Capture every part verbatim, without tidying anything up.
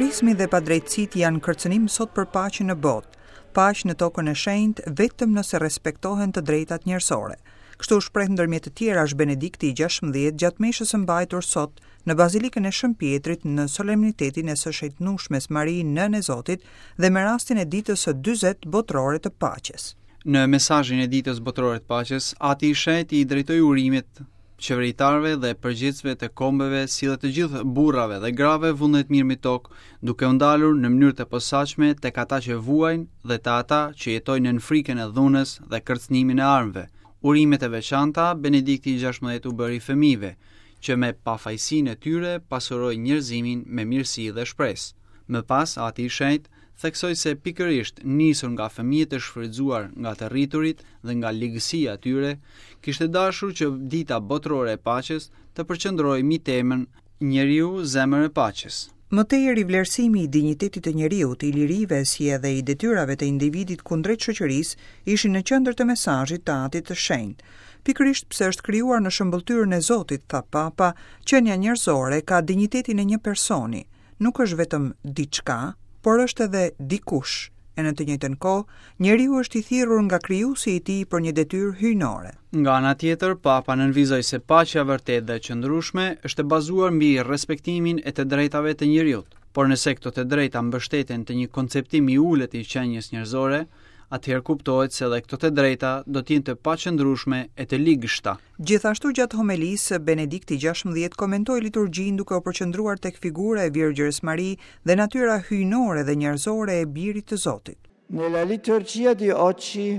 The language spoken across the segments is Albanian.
Terrorizmi dhe padrejtësitë janë kërcënim sot për paqen në botë, paqë në tokën e shenjtë vetëm nëse respektohen të drejtat njerëzore. Kështu shpreh ndërmjet të tjerash Benedikti i gjashtëmbëdhjetë gjatë meshës së mbajtur sot në Bazilikën e Shënpietrit në solemnitetin e së shenjtënushmes Marie Nënë e Zotit dhe me rastin e ditës së dyzet botërore të paqes. Në mesazhin e ditës botërore të paqes, Ati i Shenjtë i drejtoi urimit qeveritarëve dhe përgjithësve të kombeve, si dhe të gjithë burrave dhe grave vullnet mirë mi tokë, duke u ndalur në mënyrë të posaçme tek ata që vuajnë dhe të ata që jetojnë në frikën e dhunës dhe kërcënimin e armëve. Urimet e veçanta Benedikti i gjashtëmbëdhjetë u bëri fëmijëve, që me pafajësinë e tyre pasuroi njerëzimin me mirësi dhe shpresë. Më pas, Ati i Shenjtë theksoi se pikërisht nisur nga fëmijët e shfrytzuar nga të rriturit dhe nga ligësia e tyre, kishte dashur që dita botërore e paqes të përqendrojë mbi temën njeriu zemër e paqes. Mëtej rivlerësimi i dinjitetit të njeriut, i lirive si edhe i detyrave të individit kundrejt shoqërisë ishin në qendër të mesazhit të Atit të Shenjtë. Pikërisht pse është krijuar në shëmbulltyrën e Zotit, tha Papa, qenia njerëzore ka dinjitetin e një personi, nuk është vetëm diçka, por është edhe dikush, e në të njëjtën kohë, njeriu është i thirrur nga krijuesi i tij për një detyrë hyjnore. Nga ana tjetër, Papa nënvizoi se paqja e vërtetë dhe e qëndrueshme është e bazuar mbi respektimin e të drejtave të njeriut, por nëse këto të drejta mbështeten të një konceptimi i ulët i qenies njerëzore, atëherë kuptohet se edhe këto të drejta do të jenë të paqëndrueshme e të ligështa. Gjithashtu gjatë homelisë, Benedikti i gjashtëmbëdhjetë komentoi liturgjinë duke u përqendruar tek figura e Virgjës Mari dhe natyra hyjnore dhe njerëzore e Birit të Zotit. Nella liturgia di oggi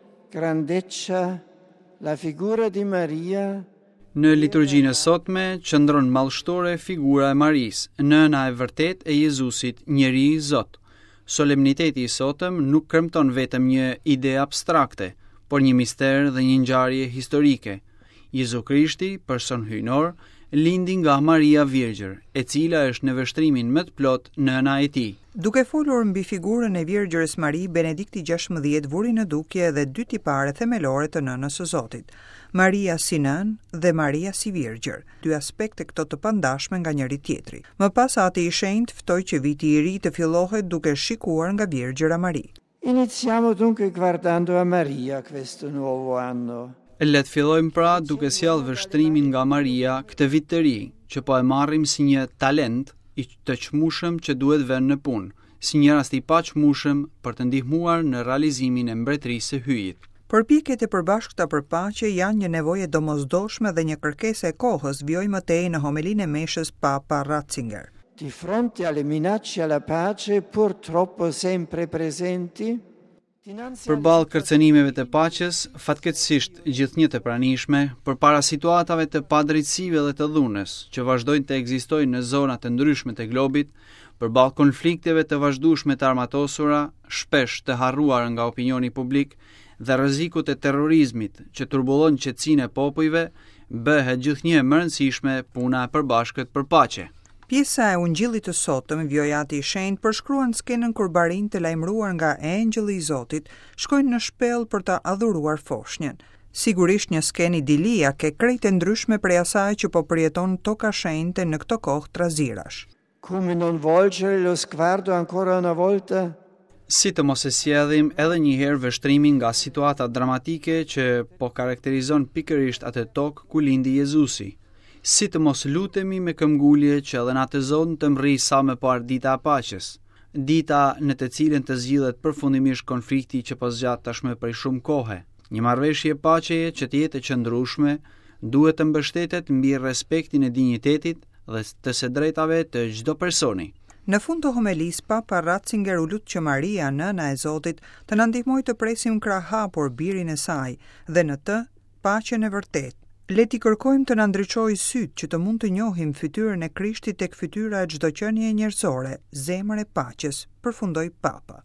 grandeggia la figura di Maria. Në liturgjinë e sotme qëndron mallshtore figura e Marisë, nëna e vërtet e Jezusit, njeri i Zot. Solemniteti i sotëm nuk kremton vetëm një ide abstrakte, por një mister dhe një ngjarje historike. Jezu Krishti, person hyjnor, lindi nga Maria Virgjër, e cila është në veshtrimin më të plot nëna e tij. Duke folur mbi figurën e Virgjës Mari, Benedikti i gjashtëmbëdhjetë vuri në dukje edhe dy tipare themelore të nënës së Zotit, Maria si nënë dhe Maria si Virgjër, dy aspekte këto të pandashme nga njëri tjetri. Më pas Ati i Shenjtë ftoi që viti i ri të fillohet duke shikuar nga Virgjëra Mari. Iniziamo dunque guardando a Maria questo nuovo anno. Le të fillojmë pra duke sjellë vështrimin nga Maria këtë vit të ri, që po e marrim si një talent i të çmueshëm që duhet vënë në punë, si një rast i paçmueshëm për të ndihmuar në realizimin e mbretërisë së hyjit. Përpjekjet e përbashkëta për paqe janë një nevojë domosdoshme dhe një kërkesë e kohës, vjoi mëtej në homilinë e meshës Papa Ratzinger. Di fronte alle minacce alla pace purtroppo sempre presenti, përballë kërcënimeve të paqes, fatkeqësisht gjithnjë të pranishme, përpara situatave të padrejtësive dhe të dhunës që vazhdojnë të ekzistojnë në zona të ndryshme të globit, përballë konflikteve të vazhdueshme të armatosura, shpesh të harruar nga opinioni publik, dhe rrezikut e terrorizmit që turbullon qetësinë e popujve, bëhet gjithnjë e më e rëndësishme puna e përbashkët për paqe. Pjesa e ungjillit të sotëm, vjoi Ati i Shenjtë, përshkruan skenën kur barin të lajmëruar nga engjëlli i Zotit shkojnë në shpellë për ta adhuruar foshnjën. Sigurisht një skenë idilia ke krejtë ndryshme prej asaj që po përjeton toka shenjte në këto kohë trazirash. Come non volgere lo sguardo ancora una volta? Si të mos e sjellim edhe një herë vështrimin nga situata dramatike që po karakterizon pikërisht atë tokë ku lindi Jezusi. Si të mos lutemi me këmbgulje që edhe në atë zonë të mrri sa më parë dita e paqes, dita në të cilën të zgjidhet përfundimisht konflikti që po zgjat tashmë prej shumë kohe. Një marrëveshje paqeje që të jetë e qëndrueshme duhet të mbështetet mbi respektin e dinjitetit dhe të së drejtave të çdo personi. Në fund të homelisë, Papa Ratzinger u lut që Maria, nëna e Zotit, të na ndihmojë të presim krah hapur birin e saj dhe në të paqen e vërtetë. Le t'i kërkojmë të na ndriçojë sytë që të mund të njohim fytyrën e Krishtit tek fytyra e çdo qenie njerëzore, zemër e paqes, përfundoi Papa.